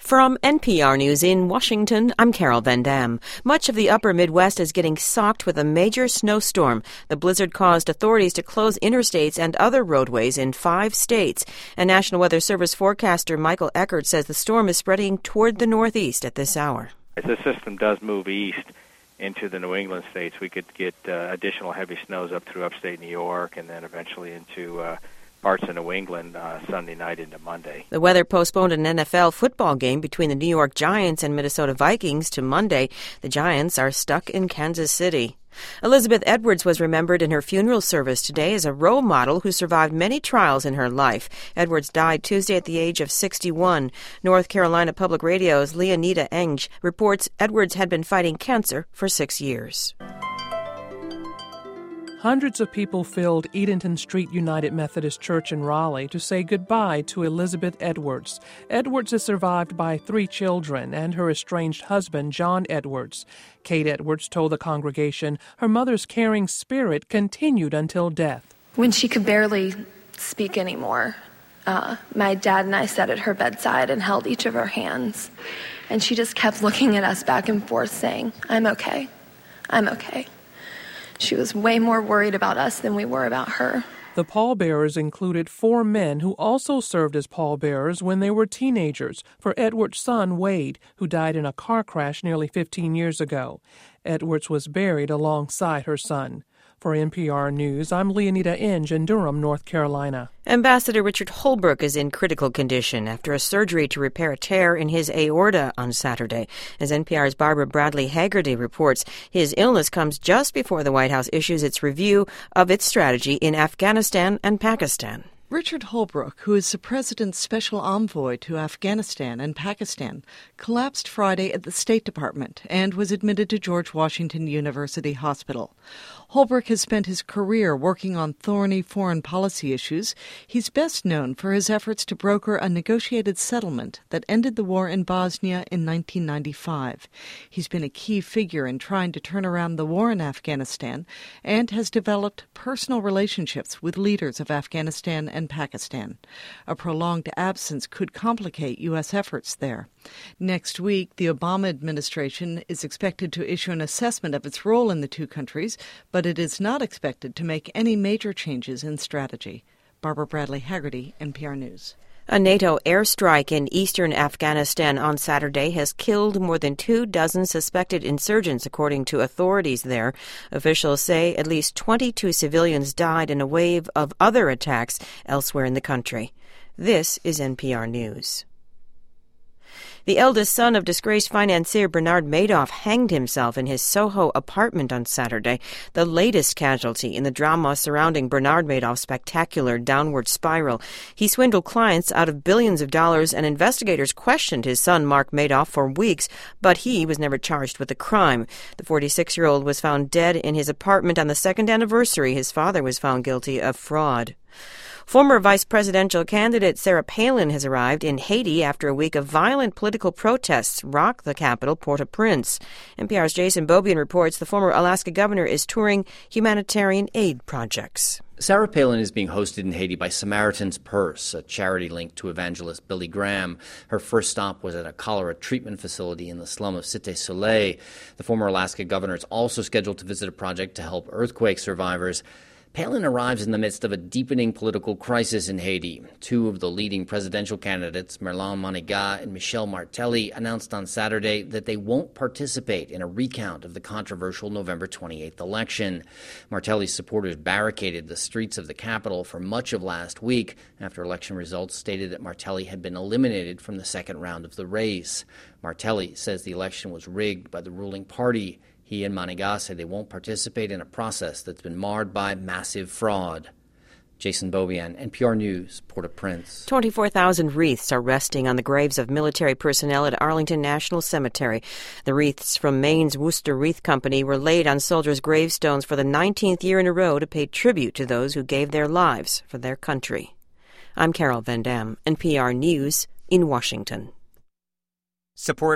From NPR News in Washington, I'm Carol Van Dam. Much of the upper Midwest is getting socked with a major snowstorm. The blizzard caused authorities to close interstates and other roadways in 5 states. And National Weather Service forecaster Michael Eckert says the storm is spreading toward the northeast at this hour. As the system does move east into the New England states, we could get additional heavy snows up through upstate New York and then eventually into parts of New England Sunday night into Monday. The weather postponed an NFL football game between the New York Giants and Minnesota Vikings to Monday. The Giants are stuck in Kansas City. Elizabeth Edwards was remembered in her funeral service today as a role model who survived many trials in her life. Edwards died Tuesday at the age of 61. North Carolina Public Radio's Leonida Enge reports Edwards had been fighting cancer for 6 years. Hundreds of people filled Edenton Street United Methodist Church in Raleigh to say goodbye to Elizabeth Edwards. Edwards is survived by 3 children and her estranged husband, John Edwards. Kate Edwards told the congregation her mother's caring spirit continued until death. When she could barely speak anymore, my dad and I sat at her bedside and held each of her hands. And she just kept looking at us back and forth saying, "I'm okay. I'm okay." She was way more worried about us than we were about her. The pallbearers included 4 men who also served as pallbearers when they were teenagers for Edwards' son, Wade, who died in a car crash nearly 15 years ago. Edwards was buried alongside her son. For NPR News, I'm Leonida Enge in Durham, North Carolina. Ambassador Richard Holbrooke is in critical condition after a surgery to repair a tear in his aorta on Saturday. As NPR's Barbara Bradley Haggerty reports, his illness comes just before the White House issues its review of its strategy in Afghanistan and Pakistan. Richard Holbrooke, who is the president's special envoy to Afghanistan and Pakistan, collapsed Friday at the State Department and was admitted to George Washington University Hospital. Holbrooke has spent his career working on thorny foreign policy issues. He's best known for his efforts to broker a negotiated settlement that ended the war in Bosnia in 1995. He's been a key figure in trying to turn around the war in Afghanistan and has developed personal relationships with leaders of Afghanistan and Pakistan. A prolonged absence could complicate U.S. efforts there. Next week, the Obama administration is expected to issue an assessment of its role in the 2 countries, but it is not expected to make any major changes in strategy. Barbara Bradley Haggerty, NPR News. A NATO airstrike in eastern Afghanistan on Saturday has killed more than 24 suspected insurgents, according to authorities there. Officials say at least 22 civilians died in a wave of other attacks elsewhere in the country. This is NPR News. The eldest son of disgraced financier Bernard Madoff hanged himself in his Soho apartment on Saturday, the latest casualty in the drama surrounding Bernard Madoff's spectacular downward spiral. He swindled clients out of billions of dollars, and investigators questioned his son, Mark Madoff, for weeks, but he was never charged with the crime. The 46-year-old was found dead in his apartment on the 2nd anniversary. His father was found guilty of fraud. Former vice presidential candidate Sarah Palin has arrived in Haiti after a week of violent political protests rocked the capital, Port-au-Prince. NPR's Jason Beaubien reports the former Alaska governor is touring humanitarian aid projects. Sarah Palin is being hosted in Haiti by Samaritan's Purse, a charity linked to evangelist Billy Graham. Her first stop was at a cholera treatment facility in the slum of Cité Soleil. The former Alaska governor is also scheduled to visit a project to help earthquake survivors. Palin arrives in the midst of a deepening political crisis in Haiti. 2 of the leading presidential candidates, Merlan Manigat and Michel Martelly, announced on Saturday that they won't participate in a recount of the controversial November 28th election. Martelly's supporters barricaded the streets of the capital for much of last week after election results stated that Martelly had been eliminated from the second round of the race. Martelly says the election was rigged by the ruling party. He and Manigat say they won't participate in a process that's been marred by massive fraud. Jason Beaubien, NPR News, Port-au-Prince. 24,000 wreaths are resting on the graves of military personnel at Arlington National Cemetery. The wreaths from Maine's Worcester Wreath Company were laid on soldiers' gravestones for the 19th year in a row to pay tribute to those who gave their lives for their country. I'm Carol Van Dam, NPR News in Washington. Support